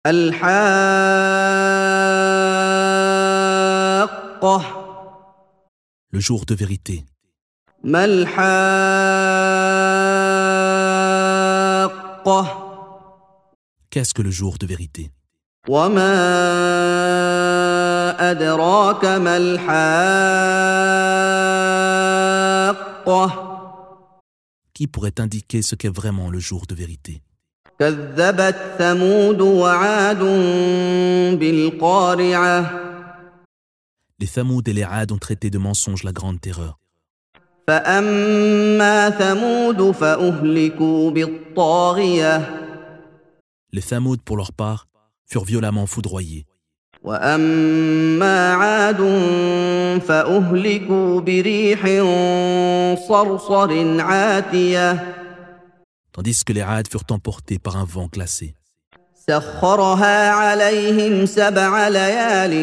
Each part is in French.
الحاقة. Le jour de vérité. ما الحاقة. Qu'est-ce que le jour de vérité? وما أدراك ما الحاقة. Qui pourrait indiquer ce qu'est vraiment le jour de vérité? كذبت ثمود وعاد بالقارعة. Les Thamoud et les Had ont traité de mensonge la grande terreur. فأما ثمود فأهلكوا بالطاغية. Les Thamoud, pour leur part, furent violemment foudroyés. وأما عاد فأهلكوا بريح صرصر عاتية. Tandis que les Had furent emportés par un vent glacé. سخرها عليهم 7 ليال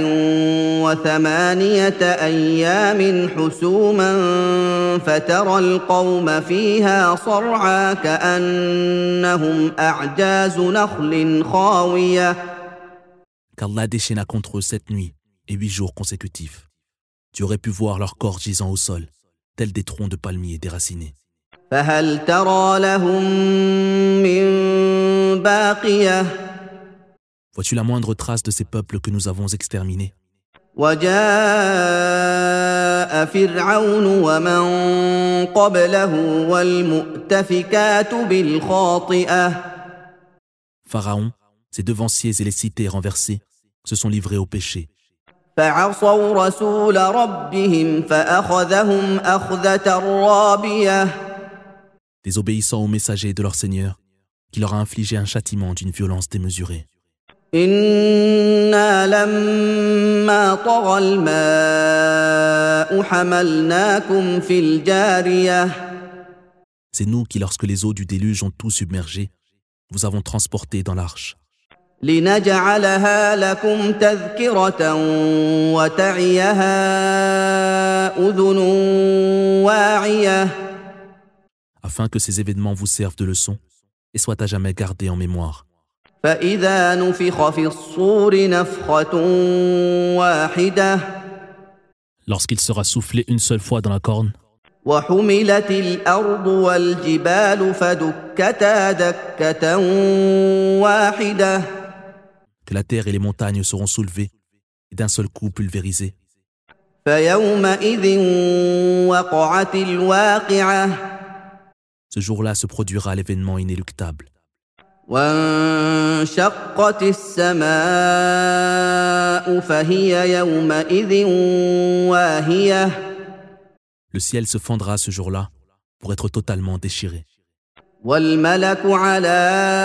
و8 أيام حسوما فترى القوم فيها صرعى كأنهم أعجاز نخل خاوية. Qu'Allah déchaîna contre eux 7 nuits et 8 jours consécutifs. Tu aurais pu voir leurs corps gisant au sol, tels des troncs de palmiers déracinés. فهل ترى لهم من باقية. Vois-tu la moindre trace de ces peuples que nous avons exterminés? وجاء فرعون ومن قبله والمؤتفكات بالخاطئة. Pharaon, ses devanciers et les cités renversées se sont livrés au péché. فعصوا رسول ربهم فأخذهم أخذة رابية. Désobéissant aux messagers de leur Seigneur, qui leur a infligé un châtiment d'une violence démesurée. إنا لما طغى الماء حملناكم في الجارية. C'est nous qui, lorsque les eaux du déluge ont tout submergé, vous avons transporté dans l'arche. لنجعلها لكم تذكرة وتعيها أذن واعية. Afin que ces événements vous servent de leçon et soient à jamais gardés en mémoire. فإذا نفخ في الصور نفخة واحدة. Lorsqu'il sera soufflé une seule fois dans la corne, وحملت الأرض والجبال فدكتا دكة واحدة. que la terre et les montagnes seront soulevées et d'un seul coup pulvérisées. فيومئذ وقعت الواقعة. Ce jour-là se produira l'événement inéluctable. وانشقت السماء فهي يومئذ واهية. Le ciel se fendra ce jour-là pour être totalement déchiré. والملك على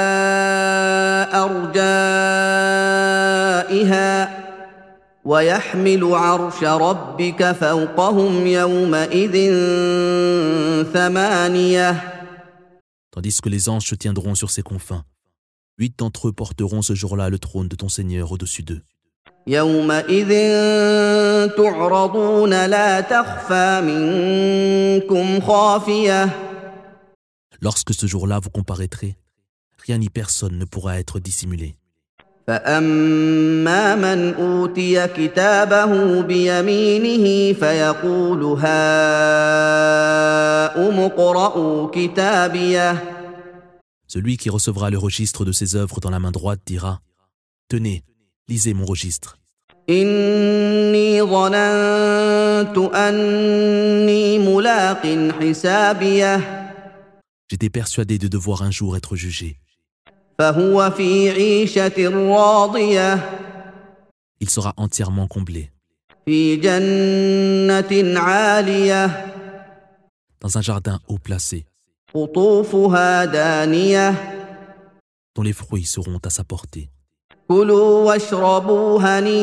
أرجائها ويحمل عرش ربك فوقهم يومئذ 8. Tandis que les anges se tiendront sur ses confins. 8 d'entre eux porteront ce jour-là le trône de ton Seigneur au-dessus d'eux. يومئذ تعرضون لا تخفى منكم خافية. Lorsque ce jour-là vous comparaîtrez, rien ni personne ne pourra être dissimulé. فأما من أوتي كتابه بيمينه فيقول هاؤم اقرءوا كتابيه. Celui qui recevra le registre de ses œuvres dans la main droite dira « Tenez, lisez mon registre. إني ظننت أني ملاق حسابيه. J'étais persuadé de devoir un jour être jugé. فهو في عيشة راضية. Il sera entièrement comblé. في جنة عالية. Dans un jardin haut placé, قطوفها دانية. dont les fruits seront à sa portée. كلوا واشربوا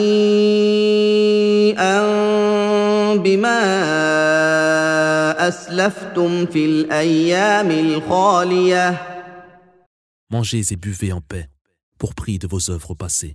هنيئا بما أسلفتم في الأيام الخالية. Mangez et buvez en paix, pour prix de vos œuvres passées.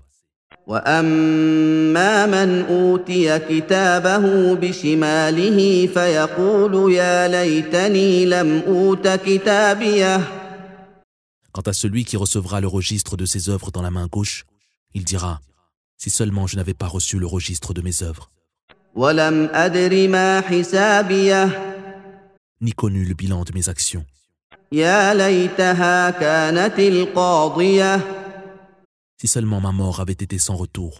وأما من أوتي كتابه بشماله فيقول يا ليتني لم أوت كتابيه. Quant à celui qui recevra le registre de ses œuvres dans la main gauche, Il dira, si seulement je n'avais pas reçu le registre de mes œuvres, ولم أدر ما حسابيه ni connu le bilan de mes actions. يا ليتها كانت القاضية Si seulement ma mort avait été sans retour,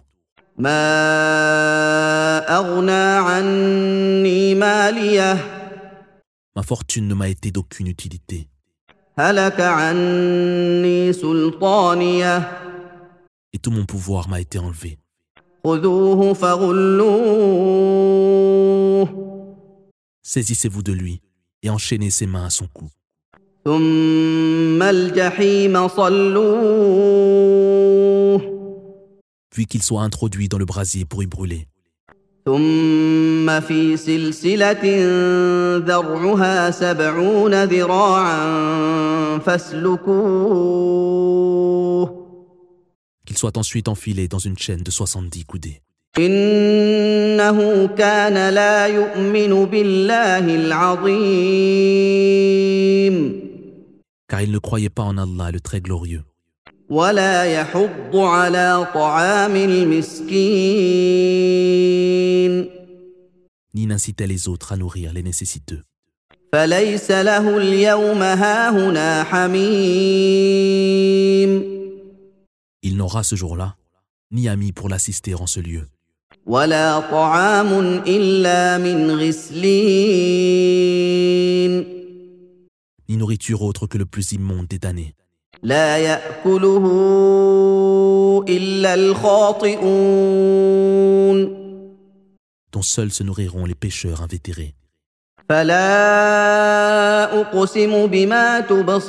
ما أغنى عني ماليه ma fortune ne m'a été d'aucune utilité, هلك عني سلطانيه et tout mon pouvoir m'a été enlevé. خذوه فغلوه Saisissez-vous de lui et enchaînez ses mains à son cou. ثم الجحيم صلوه Puis qu'il soit introduit dans le brasier pour y brûler. ثم في سلسلة ذرعها 70 ذراعا فاسلكوه Qu'il soit ensuite enfilé dans une chaîne de 70 coudées. إنه كان لا يؤمن بالله العظيم Car il ne croyait pas en Allah le très glorieux, ولا يحض على طعام المسكين ni n'incitait les autres à nourrir les nécessiteux. فليس له اليوم هاهنا حميم Il n'aura ce jour-là ni ami pour l'assister en ce lieu, ولا طعام إلا من غسلين ni nourriture autre que le plus immonde des damnés, لا يأكله إلا الخاطئون dont seuls se nourriront les pécheurs invétérés. فلا أقسم بما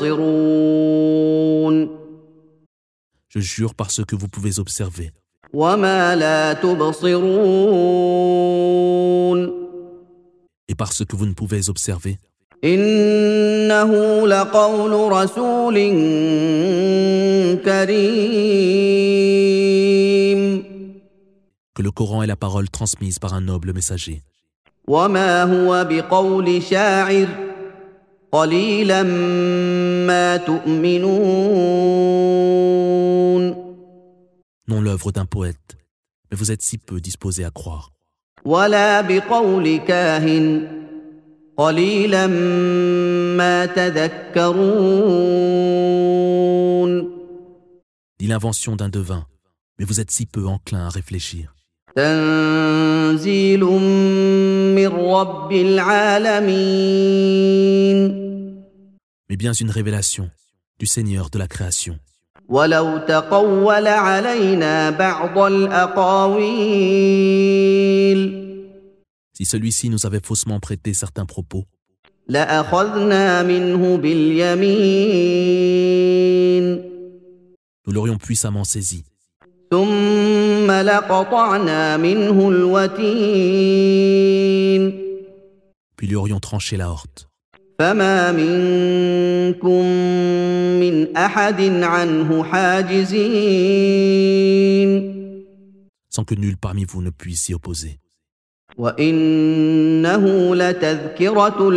تبصرون Je jure par ce que vous pouvez observer وما لا تبصرون et par ce que vous ne pouvez observer, إنه لقول رسول كريم que le Coran est la parole transmise par un noble messager, وما هو بقول شاعر قليلا ما تؤمنون non l'œuvre d'un poète, mais vous êtes si peu disposés à croire, ولا بقول كاهن قليلا ما تذكرون ni l'invention d'un devin, mais vous êtes si peu enclins à réfléchir. تنزيل من رب العالمين Mais bien une révélation du Seigneur de la création. ولو تقول علينا بعض الأقاويل Si celui-ci nous avait faussement prêté certains propos, لأخذنا منه باليمين nous l'aurions puissamment saisi, ثم لقطعنا منه الوتين puis lui aurions tranché la horte. فما منكم من أحد عنه حاجزين sans que nul parmi vous ne puisse s'y opposer. وإنه لتذكرة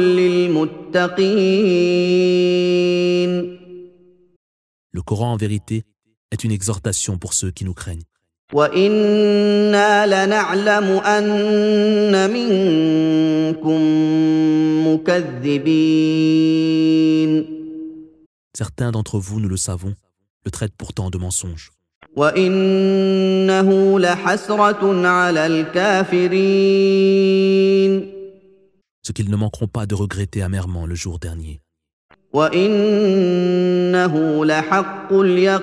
للمتقين Le Coran, en vérité, est une exhortation pour ceux qui nous craignent. وإنا لنعلم أن منكم مكذبين Certains d'entre vous, nous le savons, le traitent pourtant de mensonge. وإنه لحسرة على الكافرين Ce qu'ils ne manqueront pas de regretter amèrement le jour dernier. وإنه لحق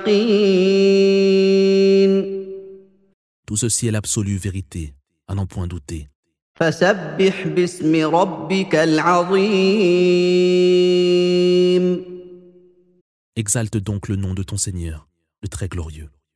اليقين Tout ceci est l'absolue vérité, à n'en point douter. فسبح باسم ربك العظيم Exalte donc le nom de ton Seigneur, le très glorieux.